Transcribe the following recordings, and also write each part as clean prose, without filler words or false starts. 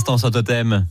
l'instant sur Totem.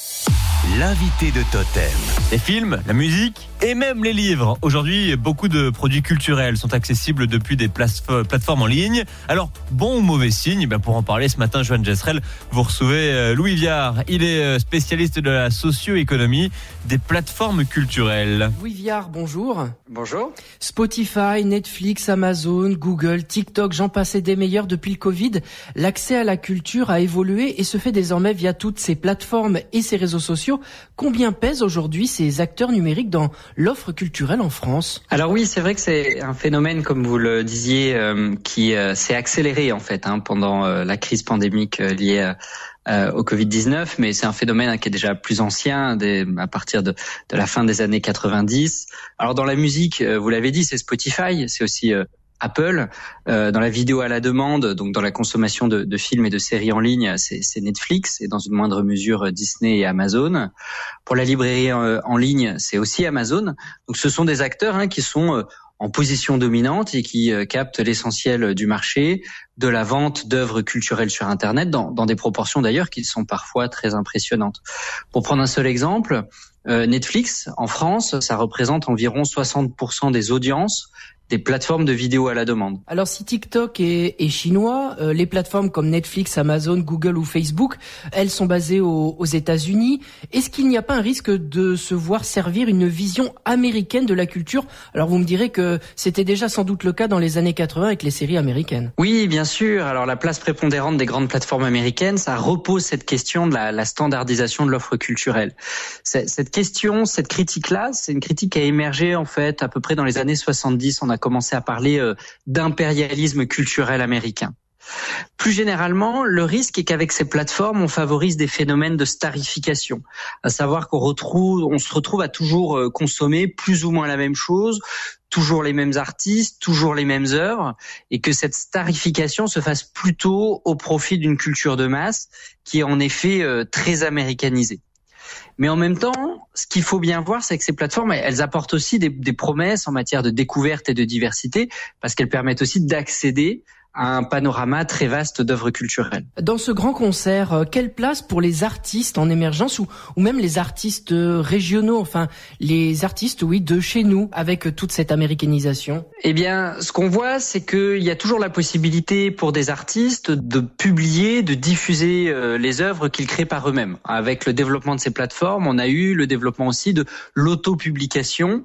L'invité de Totem. Les films, la musique et même les livres. Aujourd'hui, beaucoup de produits culturels sont accessibles depuis des plateformes en ligne. Alors, bon ou mauvais signe? Pour en parler ce matin, Joanne Jesrel, vous recevez Louis Viard. Il est spécialiste de la socio-économie des plateformes culturelles. Louis Viard, bonjour. Bonjour. Spotify, Netflix, Amazon, Google, TikTok, j'en passe des meilleurs. Depuis le Covid, l'accès à la culture a évolué et se fait désormais via toutes ces plateformes et ces réseaux sociaux. Combien pèsent aujourd'hui ces acteurs numériques dans l'offre culturelle en France? Alors oui, c'est vrai que c'est un phénomène, comme vous le disiez, qui s'est accéléré en fait pendant la crise pandémique liée au Covid-19, mais c'est un phénomène qui est déjà plus ancien, à partir de la fin des années 90. Alors dans la musique, vous l'avez dit, c'est Spotify, c'est aussi Apple. Dans la vidéo à la demande, donc dans la consommation de films et de séries en ligne, c'est Netflix, et dans une moindre mesure Disney et Amazon. Pour la librairie en ligne, c'est aussi Amazon. Donc ce sont des acteurs qui sont en position dominante et qui captent l'essentiel du marché, de la vente d'œuvres culturelles sur Internet, dans des proportions d'ailleurs qui sont parfois très impressionnantes. Pour prendre un seul exemple, Netflix, en France, ça représente environ 60% des audiences des plateformes de vidéo à la demande. Alors si TikTok est chinois, les plateformes comme Netflix, Amazon, Google ou Facebook, elles sont basées aux États-Unis. Est-ce qu'il n'y a pas un risque de se voir servir une vision américaine de la culture? Alors vous me direz que c'était déjà sans doute le cas dans les années 80 avec les séries américaines. Oui, bien sûr. Alors la place prépondérante des grandes plateformes américaines, ça repose cette question de la standardisation de l'offre culturelle. Cette question, cette critique-là, c'est une critique qui a émergé en fait à peu près dans les années 70. On a commencé à parler d'impérialisme culturel américain. Plus généralement, le risque est qu'avec ces plateformes, on favorise des phénomènes de starification, à savoir on se retrouve à toujours consommer plus ou moins la même chose, toujours les mêmes artistes, toujours les mêmes œuvres, et que cette starification se fasse plutôt au profit d'une culture de masse qui est en effet très américanisée. Mais en même temps, ce qu'il faut bien voir, c'est que ces plateformes, elles apportent aussi des promesses en matière de découverte et de diversité, parce qu'elles permettent aussi d'accéder à un panorama très vaste d'œuvres culturelles. Dans ce grand concert, quelle place pour les artistes en émergence ou même les artistes régionaux, enfin les artistes, oui, de chez nous, avec toute cette américanisation? Eh bien, ce qu'on voit, c'est qu'il y a toujours la possibilité pour des artistes de publier, de diffuser les œuvres qu'ils créent par eux-mêmes. Avec le développement de ces plateformes, on a eu le développement aussi de l'autopublication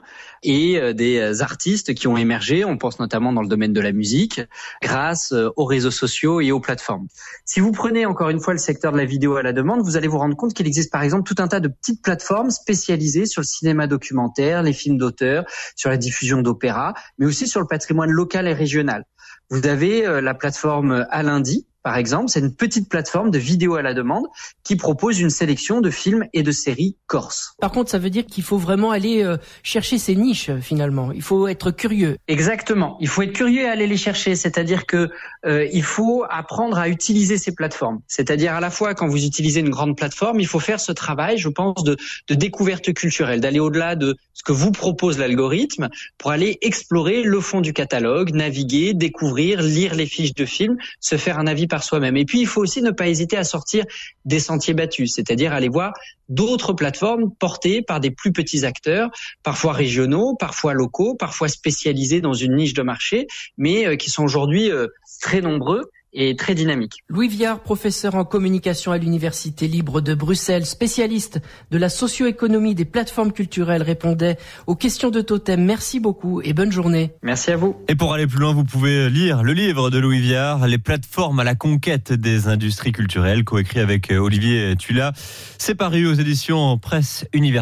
et des artistes qui ont émergé, on pense notamment dans le domaine de la musique, grâce aux réseaux sociaux et aux plateformes. Si vous prenez encore une fois le secteur de la vidéo à la demande, vous allez vous rendre compte qu'il existe par exemple tout un tas de petites plateformes spécialisées sur le cinéma documentaire, les films d'auteur, sur la diffusion d'opéra, mais aussi sur le patrimoine local et régional. Vous avez la plateforme Alundi, par exemple, c'est une petite plateforme de vidéo à la demande qui propose une sélection de films et de séries corses. Par contre, ça veut dire qu'il faut vraiment aller chercher ces niches finalement. Il faut être curieux. Exactement. Il faut être curieux et aller les chercher. C'est-à-dire que il faut apprendre à utiliser ces plateformes. C'est-à-dire à la fois quand vous utilisez une grande plateforme, il faut faire ce travail, je pense, de découverte culturelle, d'aller au-delà de ce que vous propose l'algorithme pour aller explorer le fond du catalogue, naviguer, découvrir, lire les fiches de films, se faire un avis par soi-même. Et puis, il faut aussi ne pas hésiter à sortir des sentiers battus, c'est-à-dire aller voir d'autres plateformes portées par des plus petits acteurs, parfois régionaux, parfois locaux, parfois spécialisés dans une niche de marché, mais qui sont aujourd'hui très nombreux et très dynamique. Louis Viard, professeur en communication à l'Université libre de Bruxelles, spécialiste de la socio-économie des plateformes culturelles, répondait aux questions de Totem. Merci beaucoup et bonne journée. Merci à vous. Et pour aller plus loin, vous pouvez lire le livre de Louis Viard, Les plateformes à la conquête des industries culturelles, coécrit avec Olivier Tula. C'est paru aux éditions Presse Universitaire.